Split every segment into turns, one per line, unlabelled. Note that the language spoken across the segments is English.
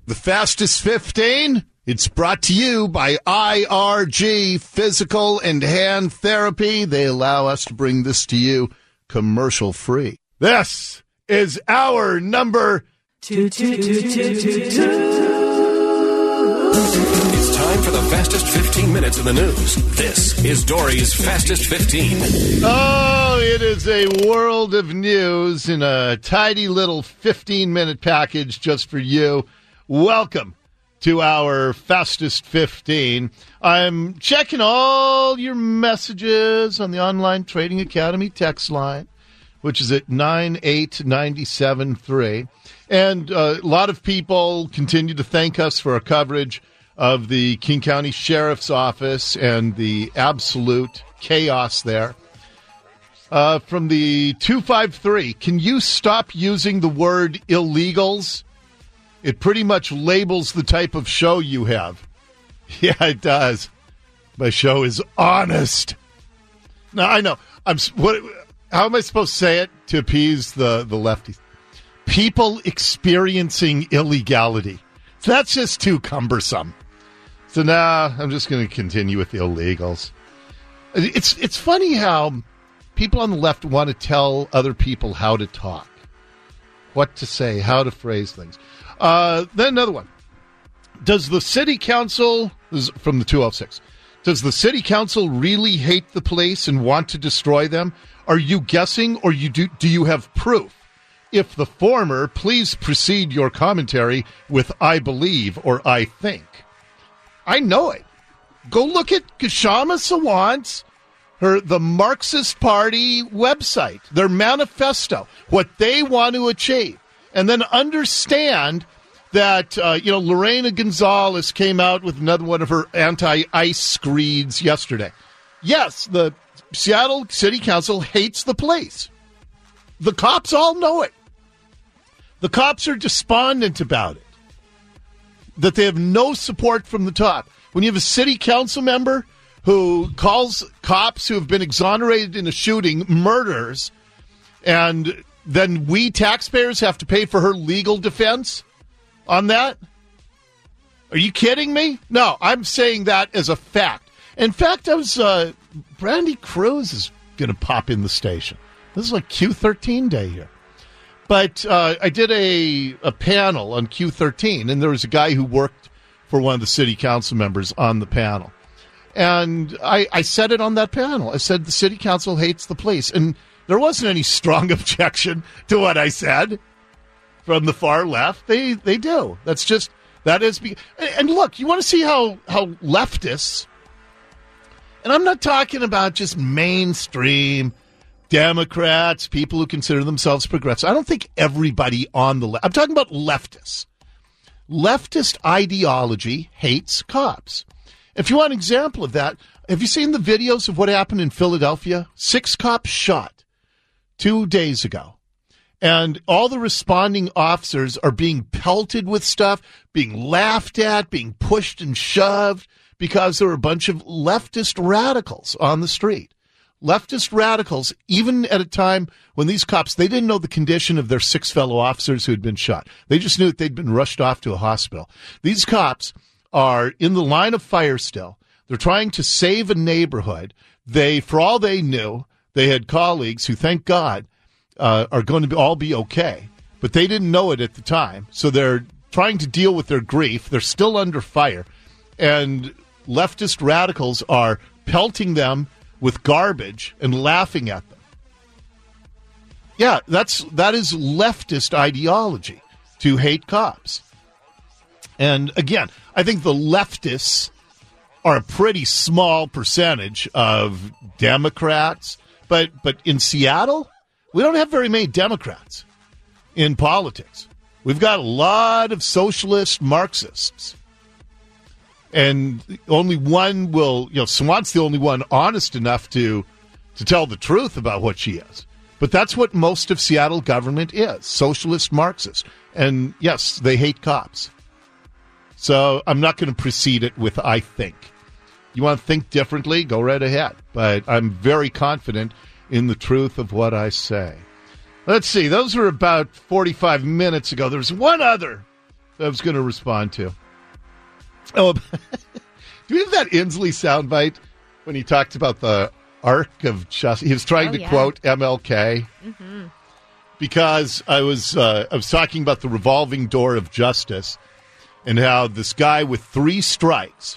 The Fastest 15, it's brought to you by IRG Physical and Hand Therapy. They allow us to bring this to you commercial-free. This is our number
22222.
It's time for the fastest 15 minutes in the news. This is Dory's Fastest 15.
Oh, it is a world of news in a tidy little 15-minute package just for you. Welcome to our Fastest 15. I'm checking all your messages on the Online Trading Academy text line, which is at 98973. And a lot of people continue to thank us for our coverage of the King County Sheriff's Office and the absolute chaos there. From the 253, can you stop using the word illegals? It pretty much labels the type of show you have. Yeah, it does. My show is honest. Now, I know. How am I supposed to say it to appease the lefties? People experiencing illegality. That's just too cumbersome. So now I'm just going to continue with the illegals. It's funny how people on the left want to tell other people how to talk, what to say, how to phrase things. Then another one. Does the city council, this is from the 206, does the city council really hate the police and want to destroy them? Are you guessing or do you have proof? If the former, please precede your commentary with I believe or I think. I know it. Go look at Kshama Sawant's, the Marxist Party website, their manifesto, what they want to achieve. And then understand that, Lorena Gonzalez came out with another one of her anti-ICE screeds yesterday. Yes, the Seattle City Council hates the police. The cops all know it. The cops are despondent about it, that they have no support from the top. When you have a city council member who calls cops who have been exonerated in a shooting murderers, and then we taxpayers have to pay for her legal defense on that? Are you kidding me? No, I'm saying that as a fact. In fact, Brandy Cruz is going to pop in the station. This is like Q13 day here. But I did a panel on Q13, and there was a guy who worked for one of the city council members on the panel. And I said it on that panel. I said the city council hates the police. And there wasn't any strong objection to what I said from the far left. They do. That's just, that is. And look, you want to see how leftists, and I'm not talking about just mainstream Democrats, people who consider themselves progressive. I don't think everybody on the left, I'm talking about leftists. Leftist ideology hates cops. If you want an example of that, have you seen the videos of what happened in Philadelphia? 6 cops shot 2 days ago. And all the responding officers are being pelted with stuff, being laughed at, being pushed and shoved because there were a bunch of leftist radicals on the street. Leftist radicals, even at a time when these cops, they didn't know the condition of their 6 fellow officers who had been shot. They just knew that they'd been rushed off to a hospital. These cops are in the line of fire still. They're trying to save a neighborhood. For all they knew, they had colleagues who, thank God, are going to all be okay. But they didn't know it at the time. So they're trying to deal with their grief. They're still under fire. And leftist radicals are pelting them with garbage and laughing at them. Yeah, that is leftist ideology, to hate cops. And again, I think the leftists are a pretty small percentage of Democrats, but in Seattle, we don't have very many Democrats in politics. We've got a lot of socialist Marxists. And only one will, Sawant's the only one honest enough to tell the truth about what she is. But that's what most of Seattle government is, socialist Marxists. And yes, they hate cops. So I'm not going to precede it with I think. You want to think differently? Go right ahead. But I'm very confident in the truth of what I say. Let's see. Those were about 45 minutes ago. There's one other I was going to respond to. Oh, do you have that Inslee soundbite when he talked about the arc of justice? He was trying to quote MLK. Mm-hmm. Because I was talking about the revolving door of justice and how this guy with 3 strikes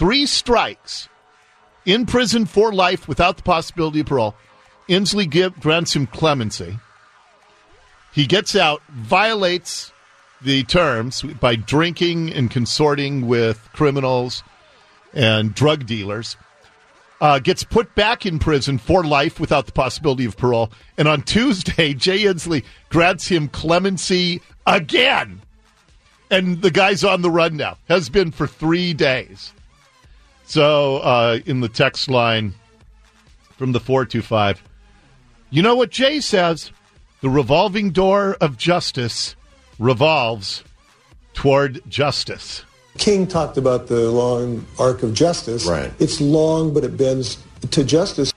in prison for life without the possibility of parole, Inslee grants him clemency. He gets out, violates the terms by drinking and consorting with criminals and drug dealers. Gets put back in prison for life without the possibility of parole. And on Tuesday, Jay Inslee grants him clemency again. And the guy's on the run now. Has been for 3 days. So in the text line from the 425, you know what Jay says? The revolving door of justice revolves toward justice.
King talked about the long arc of justice.
Right.
It's long, but it bends to justice.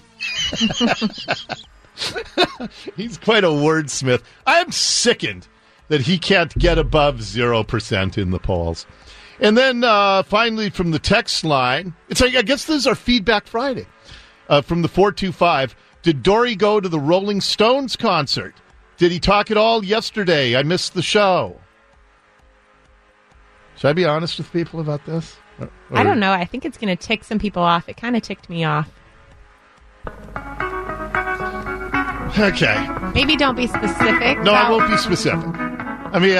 He's quite a wordsmith. I am sickened that he can't get above 0% in the polls. And then finally from the text line, it's like, I guess this is our Feedback Friday. From the 425, did Dory go to the Rolling Stones concert? Did he talk at all yesterday? I missed the show. Should I be honest with people about this? Or...
I don't know. I think it's going to tick some people off. It kind of ticked me off.
Okay.
Maybe don't be specific.
No, I won't be specific. I mean,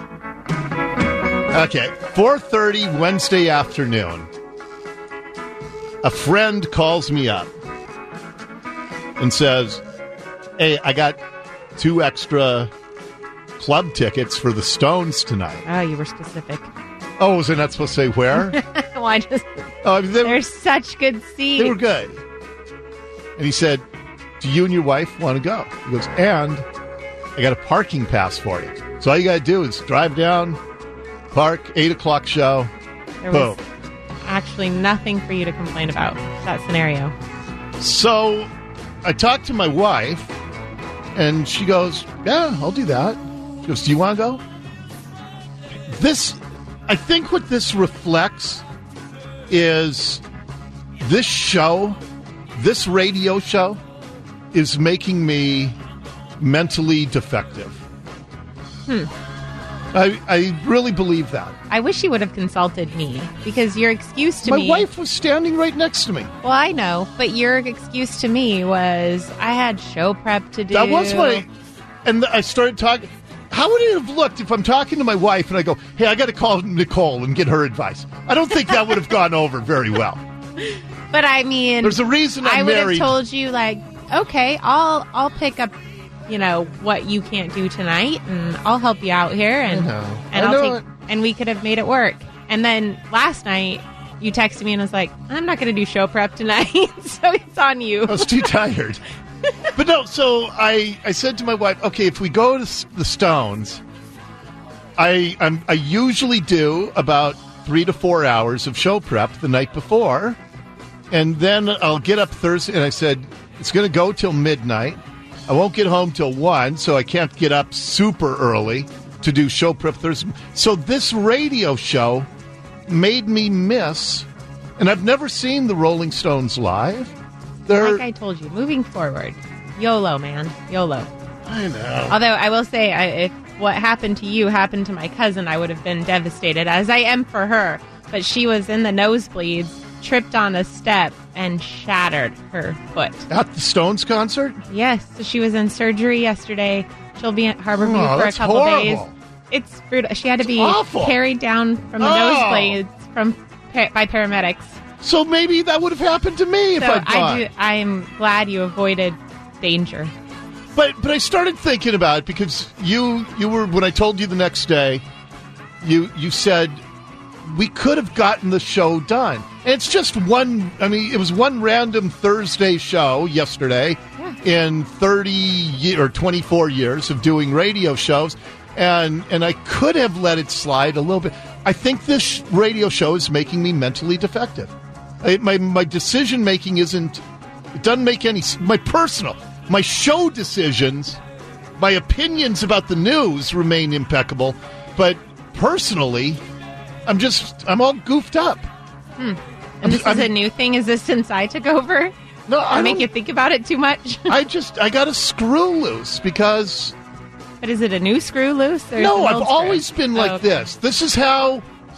Okay, 4:30 Wednesday afternoon. A friend calls me up and says, hey, I got 2 extra club tickets for the Stones tonight.
Oh, you were specific.
Oh, was I not supposed to say where?
Well, I just... They're such good seats.
They were good. And he said, do you and your wife want to go? He goes, and I got a parking pass for you. So all you got to do is drive down, park, 8 o'clock show.
There was actually nothing for you to complain about that scenario.
So I talked to my wife, and she goes, yeah, I'll do that. She goes, do you want to go? I think what this reflects is this show, this radio show, is making me mentally defective. I really believe that.
I wish you would have consulted me, because your excuse to me...
My wife was standing right next to me.
Well, I know, but your excuse to me was, I had show prep to do.
That was what and I started talking... How would it have looked if I'm talking to my wife and I go, hey, I got to call Nicole and get her advice? I don't think that would have gone over very well.
But I mean...
There's a reason I'm married.
I would have told you, like, okay, I'll pick up, what you can't do tonight, and I'll help you out here, and and we could have made it work. And then last night, you texted me and was like, I'm not going to do show prep tonight, so it's on you.
I was too tired. But no, so I said to my wife, okay, if we go to the Stones, I usually do about 3 to 4 hours of show prep the night before, and then I'll get up Thursday, and I said, it's going to go till midnight. I won't get home till 1, so I can't get up super early to do show prep Thursday. So this radio show made me miss, and I've never seen the Rolling Stones live.
Like I told you, moving forward, YOLO, man, YOLO.
I know.
Although I will say, if what happened to you happened to my cousin, I would have been devastated, as I am for her. But she was in the nosebleeds, tripped on a step, and shattered her foot.
At the Stones concert?
Yes. So she was in surgery yesterday. She'll be at Harborview for a couple days. It's brutal. She had to be carried down from the nosebleeds by paramedics.
So maybe that would have happened to me if I'd gone.
I'm glad you avoided danger.
But I started thinking about it because you were, when I told you the next day, you said we could have gotten the show done. And it's just it was one random Thursday show yesterday in 30 or 24 years of doing radio shows. And I could have let it slide a little bit. I think this radio show is making me mentally defective. My decision making it doesn't make any, my show decisions, my opinions about the news remain impeccable, but personally, I'm all goofed up.
And this is a new thing? Is this since I took over?
No, I
make you think about it too much?
I got a screw loose because...
But is it a new screw loose? Or
No, I've always been like this. This is how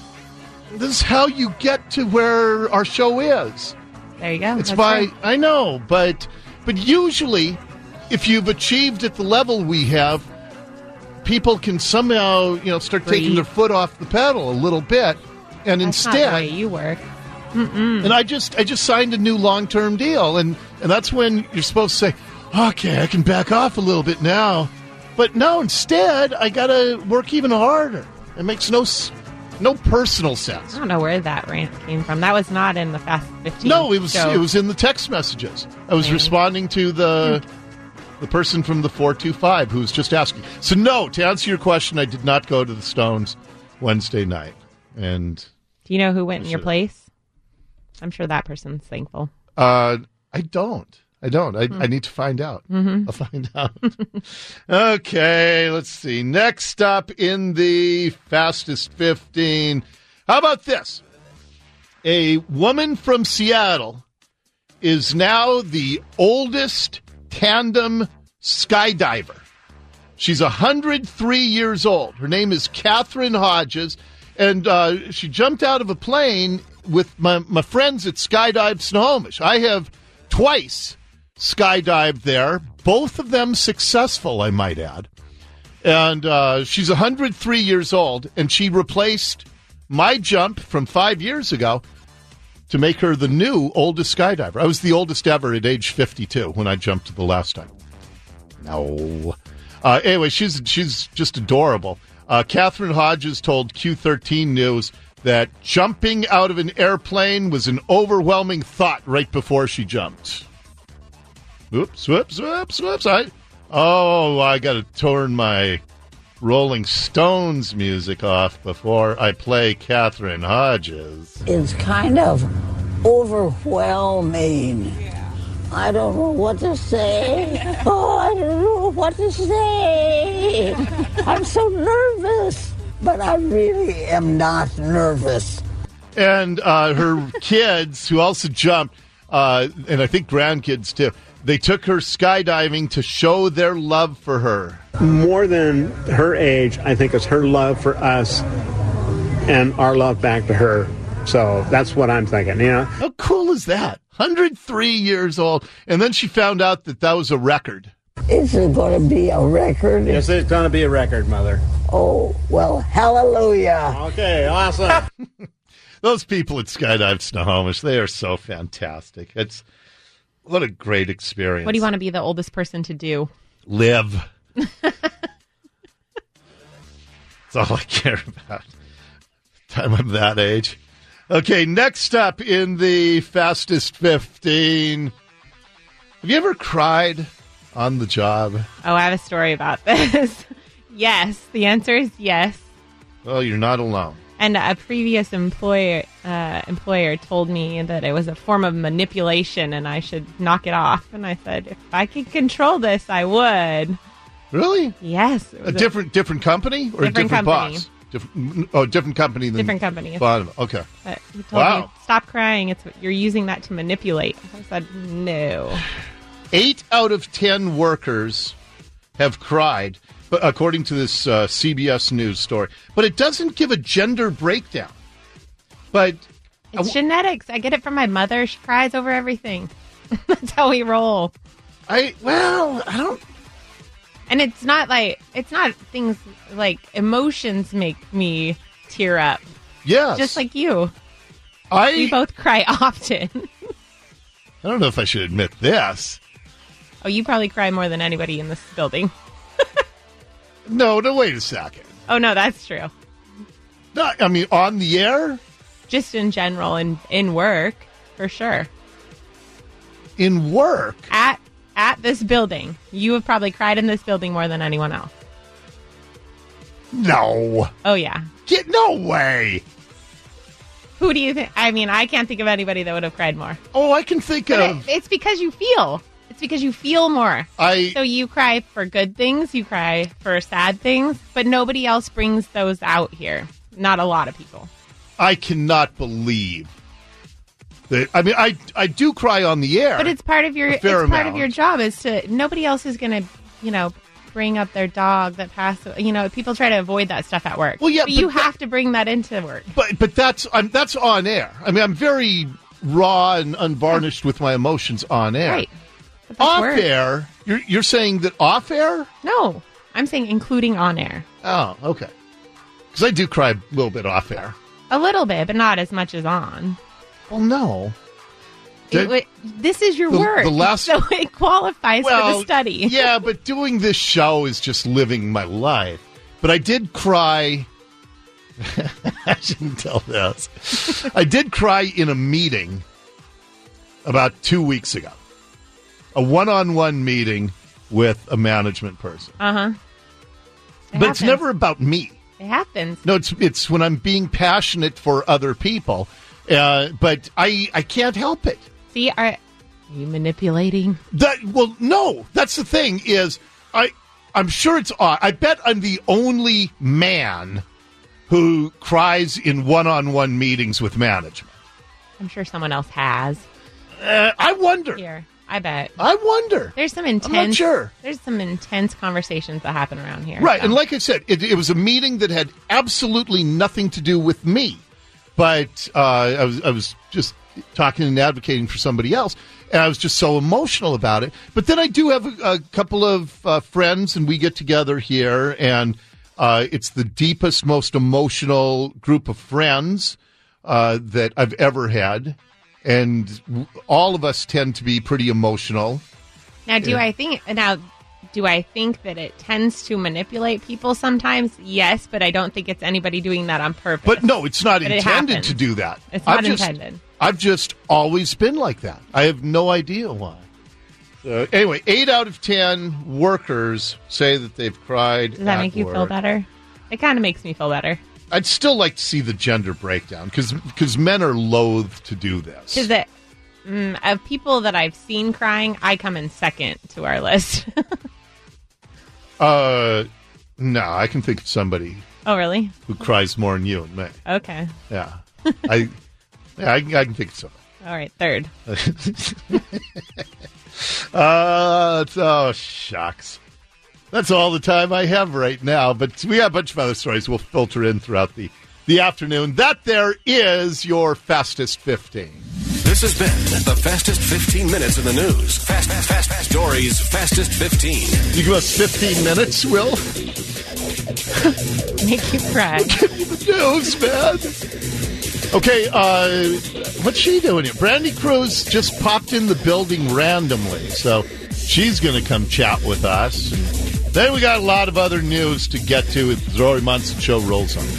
you get to where our show is.
There you go.
It's I know, but usually, if you've achieved at the level we have, people can somehow, start taking their foot off the pedal a little bit, and
That's
instead,
not the way you work.
And I just signed a new long-term deal, and that's when you're supposed to say, okay, I can back off a little bit now, but no, instead I got to work even harder. It makes no personal sense.
I don't know where that rant came from. That was not in the Fast 15.
No, it was in the text messages. I was responding to the person from the 425 who was just asking. So no, to answer your question, I did not go to the Stones Wednesday night. And
do you know who went in your place? I'm sure that person's thankful.
I don't. I need to find out. I'll find out. Okay, let's see. Next up in the Fastest 15. How about this? A woman from Seattle is now the oldest tandem skydiver. She's 103 years old. Her name is Catherine Hodges, and she jumped out of a plane with my friends at Skydive Snohomish. I have twice skydived there, both of them successful, I might add. And she's 103 years old, and she replaced my jump from 5 years ago to make her the new oldest skydiver. I was the oldest ever at age 52 when I jumped the last time. No. Anyway, she's just adorable. Catherine Hodges told Q13 News that jumping out of an airplane was an overwhelming thought right before she jumped. Oops, whoops. I got to turn my Rolling Stones music off before I play Catherine Hodges.
It's kind of overwhelming. I don't know what to say. Oh, I don't know what to say. I'm so nervous, but I really am not nervous.
And her kids, who also jumped, and I think grandkids too, they took her skydiving to show their love for her.
More than her age, I think it's her love for us and our love back to her. So that's what I'm thinking,
How cool is that? 103 years old. And then she found out that was a record.
Is it going to be a record?
Yes, it's going to be a record, Mother.
Oh, well, hallelujah.
Okay, awesome.
Those people at Skydive Snohomish, they are so fantastic. What a great experience.
What do you want to be the oldest person to do?
Live. That's all I care about. Time I'm that age. Okay, next up in the Fastest 15. Have you ever cried on the job?
Oh, I have a story about this. Yes, the answer is yes.
Well, you're not alone.
And a previous employer told me that it was a form of manipulation and I should knock it off. And I said, if I could control this, I would.
Really?
Yes.
A different company or
different
a different
company.
boss? Different company than
different company.
Okay.
But he told me, stop crying. You're using that to manipulate. I said, no.
8 out of 10 workers have cried, but according to this CBS News story. But it doesn't give a gender breakdown. But
it's genetics. I get it from my mother. She cries over everything. That's how we roll.
I don't.
And it's not things like emotions make me tear up.
Yes.
Just like you. We both cry often.
I don't know if I should admit this.
Oh, you probably cry more than anybody in this building.
No, wait a second.
Oh, no, that's true.
No, I mean, on the air?
Just in general, in work, for sure.
In work?
At this building. You have probably cried in this building more than anyone else.
No.
Oh, yeah.
No way.
Who do you think? I mean, I can't think of anybody that would have cried more.
Oh, I can think of...
It's because you feel. It's because you feel more.
So
you cry for good things, you cry for sad things, but nobody else brings those out here. Not a lot of people.
I cannot believe that. I mean, I do cry on the air,
but it's part of your part of your job. Is to nobody else is going to bring up their dog that passed. People try to avoid that stuff at work.
Well, yeah,
but you have to bring that into work.
But that's on air. I mean, I'm very raw and unvarnished with my emotions on air.
Right.
Off air, you're saying that off air?
No, I'm saying including on air.
Oh, okay. Because I do cry a little bit off air.
A little bit, but not as much as on.
Well, no.
This is your work, so it qualifies for the study.
Yeah, but doing this show is just living my life. But I did cry. I shouldn't tell this. I did cry in a meeting about 2 weeks ago. A one-on-one meeting with a management person.
Uh-huh.
But it's never about me.
It happens.
No, it's when I'm being passionate for other people. But I can't help it.
See, are you manipulating?
No. That's the thing is, I'm sure it's odd. I bet I'm the only man who cries in one-on-one meetings with management.
I'm sure someone else has.
I wonder.
Here, I bet.
I wonder.
There's some intense.
I'm not sure.
There's some intense conversations that happen around here.
Right, and like I said, it was a meeting that had absolutely nothing to do with me. But I was just talking and advocating for somebody else, and I was just so emotional about it. But then I do have a couple of friends, and we get together here, and it's the deepest, most emotional group of friends that I've ever had. And all of us tend to be pretty emotional.
Now, do I think that it tends to manipulate people sometimes? Yes, but I don't think it's anybody doing that on purpose.
But no, it's not intended to do that.
It's not intended.
I've just always been like that. I have no idea why. So anyway, 8 out of 10 workers say that they've cried.
Does that make you feel better? It kind of makes me feel better.
I'd still like to see the gender breakdown because men are loath to do this.
Is it of people that I've seen crying? I come in second to our list.
No, I can think of somebody.
Oh, really?
Who cries more than you and me?
Okay.
Yeah, I can think of somebody.
All right, third.
Oh shucks. That's all the time I have right now, but we have a bunch of other stories we'll filter in throughout the afternoon. That there is your Fastest 15.
This has been the Fastest 15 minutes in the news. Fast Dory's Fastest 15.
You give us 15 minutes, Will?
Make you cry.
Give me the news, man. Okay, what's she doing here? Brandy Cruz just popped in the building randomly, so she's going to come chat with us. Then we got a lot of other news to get to as the Rory Munson Show rolls on.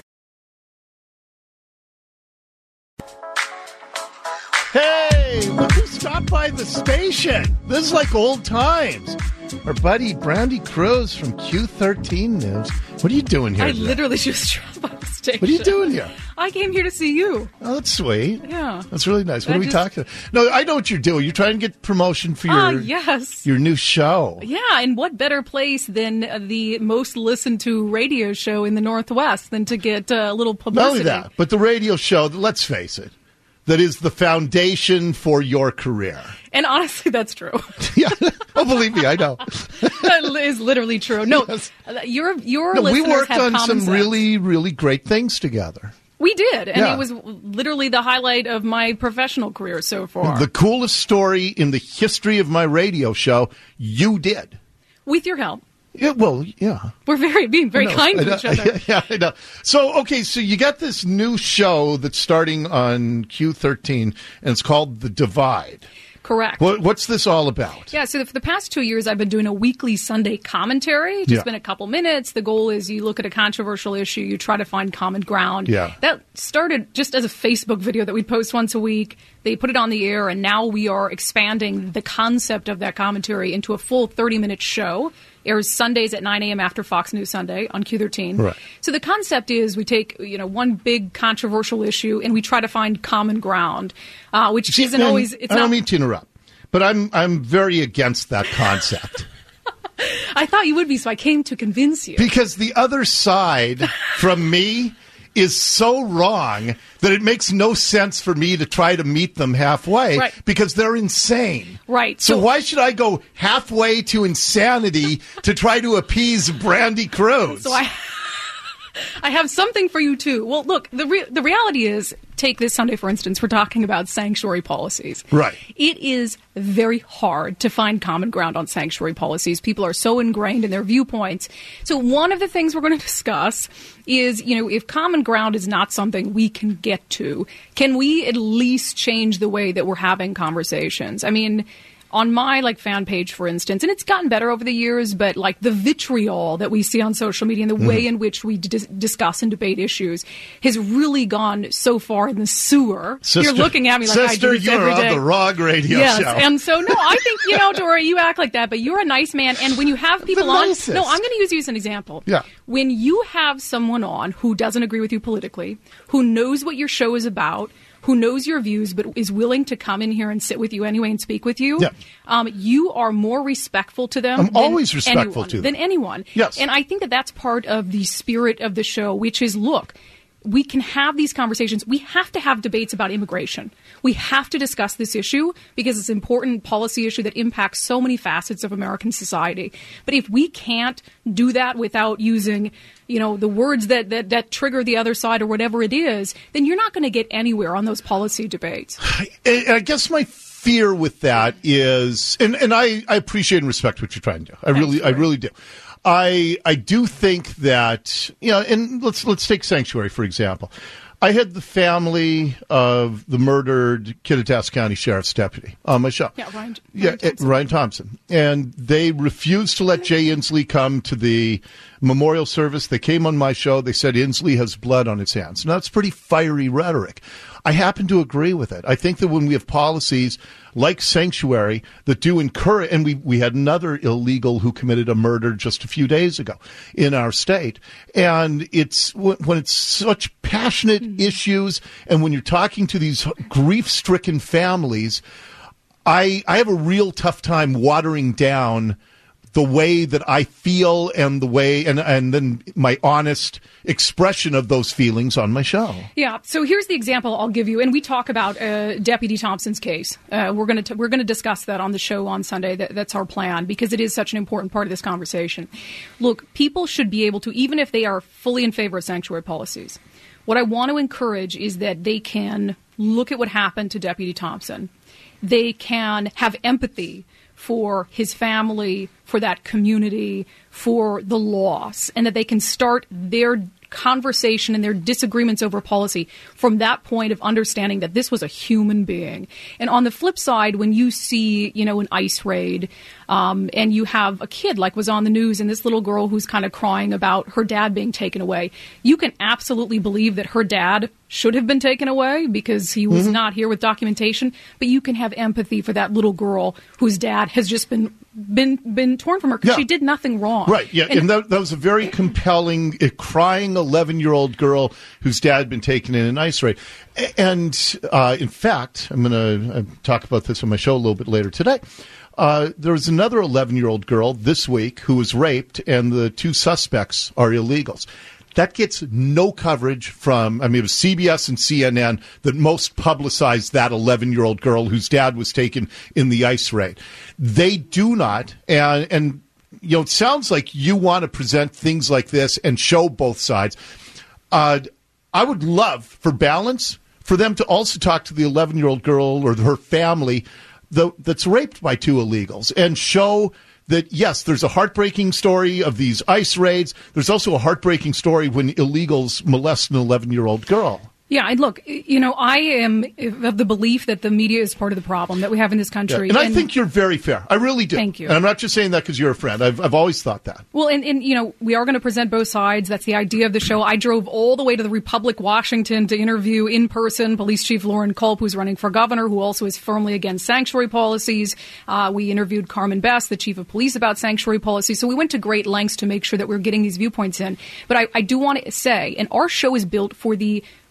Hey, look who stopped by the station. This is like old times. Our buddy Brandy Cruz from Q13 News. What are you doing here?
I literally just dropped by the station.
What are you doing here?
I came here to see you.
Oh, that's sweet.
Yeah.
That's really nice. What are we talking about? No, I know what you're doing. You're trying to get promotion for your new show.
Yeah, and what better place than the most listened to radio show in the Northwest than to get a little publicity?
Not only that, but the radio show, let's face it, that is the foundation for your career.
And honestly, that's true.
Yeah. Oh, believe me, I know.
That is literally true. No,
yes.
your listeners
we worked
have
on some
sense.
really, really great things together.
We did, and it was literally the highlight of my professional career so far.
The coolest story in the history of my radio show, you did.
With your help.
Yeah, well, yeah.
We're being very kind to each other.
Yeah, I know. So you got this new show that's starting on Q13, and it's called The Divide.
Correct.
What's this all about?
Yeah, so for the past 2 years, I've been doing a weekly Sunday commentary. Just been a couple minutes. The goal is you look at a controversial issue, you try to find common ground.
Yeah.
That started just as a Facebook video that we'd post once a week. They put it on the air, and now we are expanding the concept of that commentary into a full 30-minute show. Airs Sundays at 9 a.m. after Fox News Sunday on Q13.
Right.
So the concept is we take one big controversial issue and we try to find common ground, which isn't always.
I don't mean to interrupt, But I'm very against that concept.
I thought you would be, so I came to convince you.
Because the other side from me is so wrong that it makes no sense for me to try to meet them halfway,
right,
because they're insane.
Right.
So why should I go halfway to insanity to try to appease Brandy Cruz?
So I have something for you, too. Well, look, the reality is, take this Sunday, for instance, we're talking about sanctuary policies.
Right.
It is very hard to find common ground on sanctuary policies. People are so ingrained in their viewpoints. So one of the things we're going to discuss is, if common ground is not something we can get to, can we at least change the way that we're having conversations? I mean, on my fan page, for instance, and it's gotten better over the years, but the vitriol that we see on social media and the way in which we discuss and debate issues has really gone so far in the sewer.
Sister,
you're looking at me like I do this every day.
Sister, you're on the wrong radio
yes,
show.
And so, no, I think, Dory, you act like that, but you're a nice man. And when you have people on, no, I'm going to use you as an example.
Yeah.
When you have someone on who doesn't agree with you politically, who knows what your show is about, who knows your views but is willing to come in here and sit with you anyway and speak with you, you are more respectful to them.
I'm always respectful to them.
Than anyone.
Yes.
And I think that that's part of the spirit of the show, which is, look, we can have these conversations. We have to have debates about immigration. We have to discuss this issue because it's an important policy issue that impacts so many facets of American society. But if we can't do that without using, the words that trigger the other side or whatever it is, then you're not going to get anywhere on those policy debates.
I guess my fear with that is, and I appreciate and respect what you're trying to do. I really do. I do think that, and let's take Sanctuary, for example. I had the family of the murdered Kittitas County Sheriff's deputy on my show.
Yeah,
Ryan Thompson. And they refused to let Jay Inslee come to the memorial service. They came on my show. They said Inslee has blood on his hands. Now, that's pretty fiery rhetoric. I happen to agree with it. I think that when we have policies like Sanctuary that do encourage, and we had another illegal who committed a murder just a few days ago in our state, and it's when it's such passionate issues, and when you're talking to these grief-stricken families, I have a real tough time watering down the way that I feel and the way, and then my honest expression of those feelings on my show.
Yeah. So here's the example I'll give you, and we talk about Deputy Thompson's case. We're going to discuss that on the show on Sunday. That's our plan because it is such an important part of this conversation. Look, people should be able to, even if they are fully in favor of sanctuary policies, what I want to encourage is that they can look at what happened to Deputy Thompson. They can have empathy for his family, for that community, for the loss, and that they can start their conversation and their disagreements over policy from that point of understanding that this was a human being. And on the flip side, when you see, an ICE raid, and you have a kid like was on the news and this little girl who's kind of crying about her dad being taken away, you can absolutely believe that her dad should have been taken away because he was not here with documentation, but you can have empathy for that little girl whose dad has just been torn from her because she did nothing wrong.
Right, yeah, and that was a very compelling, crying 11-year-old girl whose dad had been taken in an ICE raid. And in fact, I'm going to talk about this on my show a little bit later today. There was another 11-year-old girl this week who was raped, and the two suspects are illegals. That gets no coverage from, it was CBS and CNN that most publicized that 11-year-old girl whose dad was taken in the ICE raid. They do not, and it sounds like you want to present things like this and show both sides. I would love, for balance, for them to also talk to the 11-year-old girl or her family that's raped by two illegals and show that, yes, there's a heartbreaking story of these ICE raids. There's also a heartbreaking story when illegals molest an 11-year-old girl.
Yeah, and look, I am of the belief that the media is part of the problem that we have in this country.
Yeah, and I think you're very fair. I really do.
Thank you.
And I'm not just saying that because you're a friend. I've always thought that.
Well, and we are going to present both sides. That's the idea of the show. I drove all the way to the Republic, Washington, to interview in person Police Chief Lauren Culp, who's running for governor, who also is firmly against sanctuary policies. We interviewed Carmen Best, the chief of police, about sanctuary policies. So we went to great lengths to make sure that we're getting these viewpoints in. But I do want to say, and our show is built for the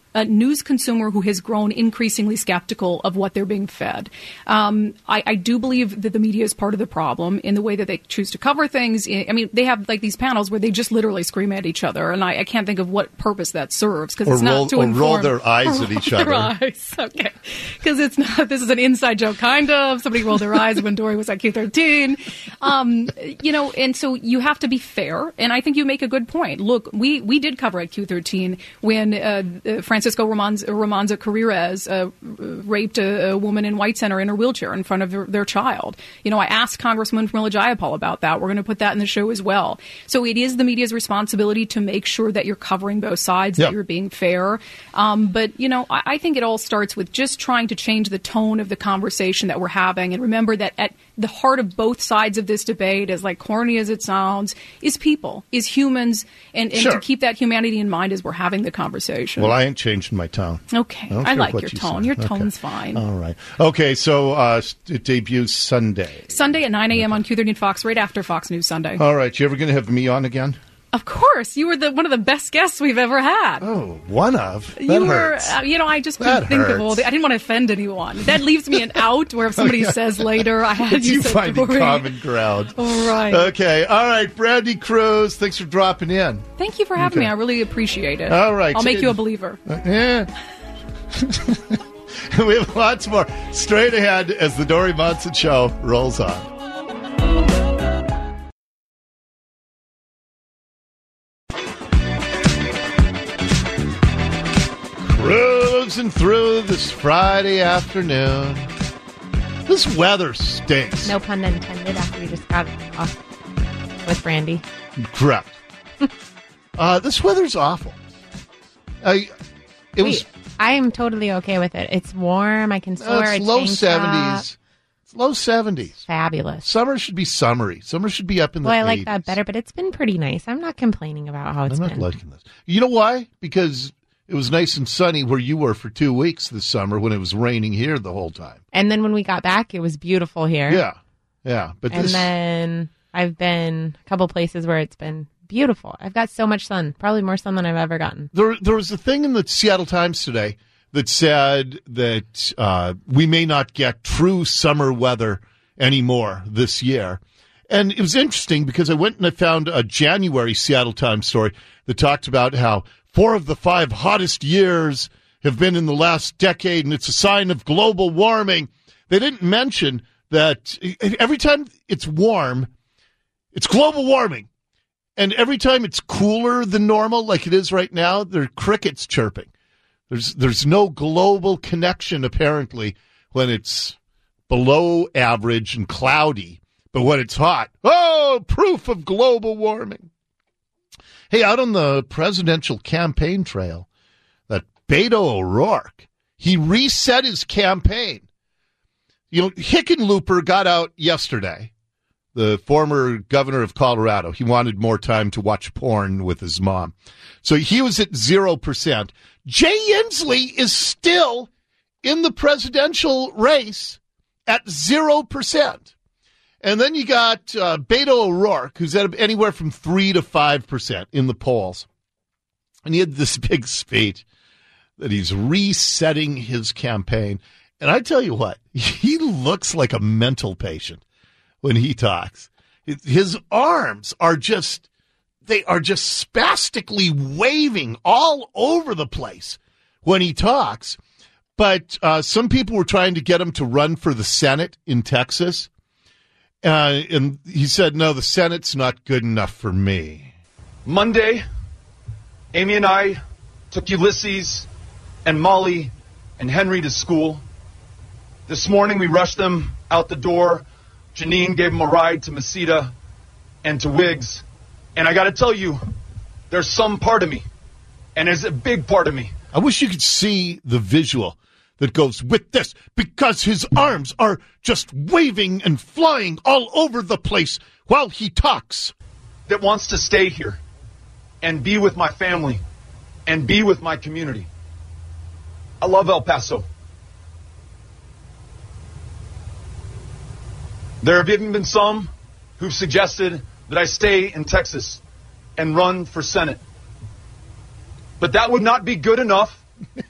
news consumer who has grown increasingly skeptical of what they're being fed. I do believe that the media is part of the problem in the way that they choose to cover things. I mean, they have like these panels where they just literally scream at each other, and I can't think of what purpose that serves, because it's not to inform.
Or roll their eyes at each other.
Eyes. Okay, because it's not. This is an inside joke, kind of. Somebody rolled their eyes when Dory was at Q13. And so you have to be fair, and I think you make a good point. Look, we did cover at Q13 when Francisco Romanza Carreras raped a woman in White Center in her wheelchair in front of their child. I asked Congressman Pramila Jayapal about that. We're going to put that in the show as well. So it is the media's responsibility to make sure that you're covering both sides, that you're being fair. But I think it all starts with just trying to change the tone of the conversation that we're having, and remember that at the heart of both sides of this debate, as like corny as it sounds, is people, is humans, and to keep that humanity in mind as we're having the conversation.
Well, I ain't changing my tone.
Okay. I like your tone. Your tone's fine.
All right. Okay, so it debuts Sunday.
Sunday at 9 a.m. on Q13 Fox, right after Fox News Sunday.
All right. You ever going to have me on again?
Of course. You were one of the best guests we've ever had.
Oh, one of? That
you
hurts.
were, I just couldn't think of all the... I didn't want to offend anyone. That leaves me an out where if somebody says later, I had you say
find common ground.
All right.
Okay. All right. Brandy Cruz, thanks for dropping in.
Thank you for having me. I really appreciate it.
All right.
I'll make you a believer.
Yeah. We have lots more straight ahead as the Dory Monson Show rolls on. Cruising through this Friday afternoon. This weather stinks.
No pun intended after we just got off with Brandy.
Correct. This weather's awful. I
am totally okay with it. It's warm. I can wear
it's
a
low
tank
70s.
top.
It's low 70s.
Fabulous.
Summer should be summery. Summer should be up in the 80s.
I like that better, but it's been pretty nice. I'm not complaining about how it's been.
I'm not liking this. You know why? Because it was nice and sunny where you were for 2 weeks this summer when it was raining here the whole time.
And then when we got back, it was beautiful here.
Yeah.
And then I've been a couple places where it's been beautiful. I've got so much sun, probably more sun than I've ever gotten.
There was a thing in the Seattle Times today that said that we may not get true summer weather anymore this year. And it was interesting because I went and I found a January Seattle Times story that talked about how 4 of the 5 hottest years have been in the last decade, and it's a sign of global warming. They didn't mention that every time it's warm, it's global warming. And every time it's cooler than normal, like it is right now, there are crickets chirping. There's no global connection, apparently, when it's below average and cloudy. But when it's hot, proof of global warming. Hey, out on the presidential campaign trail, that Beto O'Rourke, he reset his campaign. Hickenlooper got out yesterday, the former governor of Colorado. He wanted more time to watch porn with his mom. So he was at 0%. Jay Inslee is still in the presidential race at 0%. And then you got Beto O'Rourke, who's at anywhere from 3 to 5% in the polls. And he had this big speech that he's resetting his campaign. And I tell you what, he looks like a mental patient when he talks. His arms are just spastically waving all over the place when he talks. But some people were trying to get him to run for the Senate in Texas. And he said, no, the Senate's not good enough for me.
Monday, Amy and I took Ulysses and Molly and Henry to school. This morning we rushed them out the door. Janine gave them a ride to Mesita and to Wiggs. And I got to tell you, there's some part of me, and there's a big part of me.
I wish you could see the visual that goes with this, because his arms are just waving and flying all over the place while he talks.
That wants to stay here and be with my family and be with my community. I love El Paso. There have even been some who've suggested that I stay in Texas and run for Senate. But that would not be good enough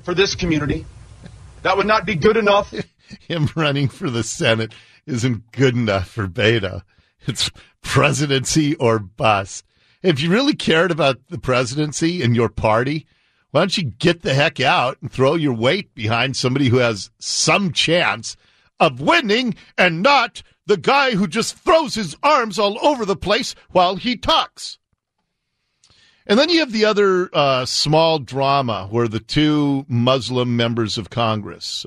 for this community. That would not be good enough.
Him running for the Senate isn't good enough for Beto. It's presidency or bust. If you really cared about the presidency and your party, why don't you get the heck out and throw your weight behind somebody who has some chance of winning and not the guy who just throws his arms all over the place while he talks? And then you have the other small drama where the two Muslim members of Congress,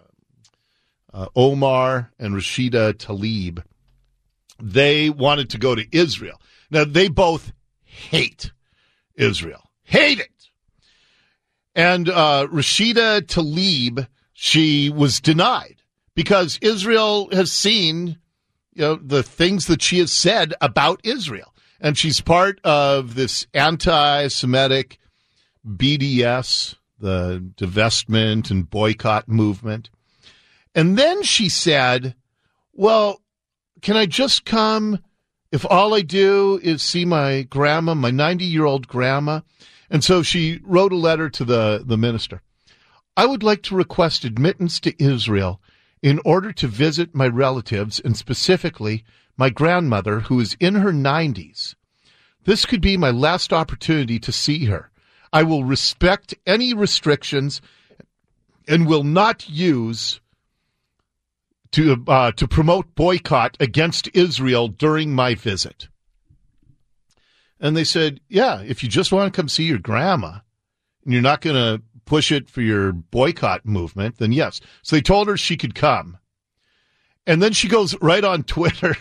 Omar and Rashida Tlaib, they wanted to go to Israel. Now, they both hate Israel. Hate it. And Rashida Tlaib, she was denied because Israel has seen, the things that she has said about Israel. And she's part of this anti-Semitic BDS, the divestment and boycott movement. And then she said, well, can I just come if all I do is see my grandma, my 90-year-old grandma? And so she wrote a letter to the minister. I would like to request admittance to Israel in order to visit my relatives, and specifically my grandmother, who is in her 90s. This could be my last opportunity to see her. I will respect any restrictions and will not use to promote boycott against Israel during my visit. And they said, yeah, if you just want to come see your grandma and you're not going to push it for your boycott movement, then yes. So they told her she could come. And then she goes right on Twitter.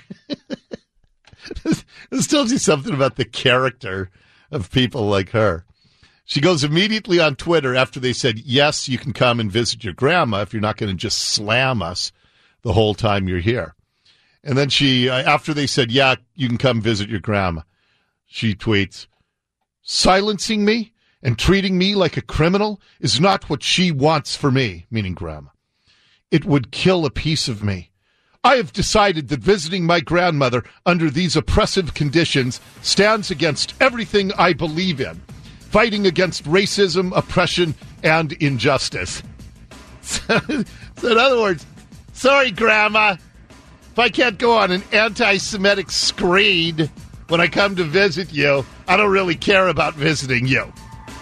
This tells you something about the character of people like her. She goes immediately on Twitter after they said, yes, you can come and visit your grandma if you're not going to just slam us the whole time you're here. And then she, after they said, yeah, you can come visit your grandma, she tweets, silencing me and treating me like a criminal is not what she wants for me, meaning grandma. It would kill a piece of me. I have decided that visiting my grandmother under these oppressive conditions stands against everything I believe in, fighting against racism, oppression, and injustice. So in other words, sorry, Grandma, if I can't go on an anti-Semitic screed when I come to visit you, I don't really care about visiting you.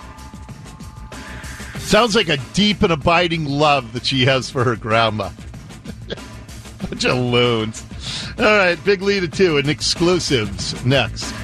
Sounds like a deep and abiding love that she has for her grandma. Bunch of loons. All right, Big Lead at 2 and exclusives next.